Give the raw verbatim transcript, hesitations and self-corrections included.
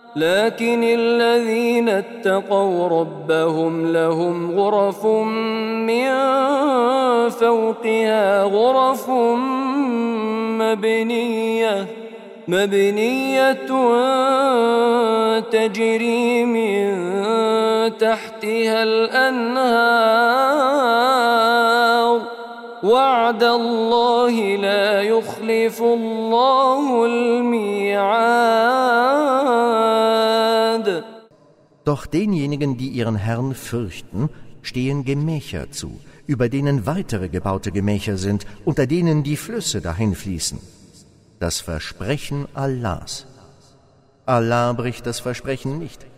لكن الذين اتقوا ربهم لهم غرف من فوقها غرف مبنية مبنية تجري من تحتها الأنهار وعد الله لا يخلف الله الميعاد. Doch denjenigen, die ihren Herrn fürchten, stehen Gemächer zu, über denen weitere gebaute Gemächer sind, unter denen die Flüsse dahinfließen. Das Versprechen Allahs. Allah bricht das Versprechen nicht.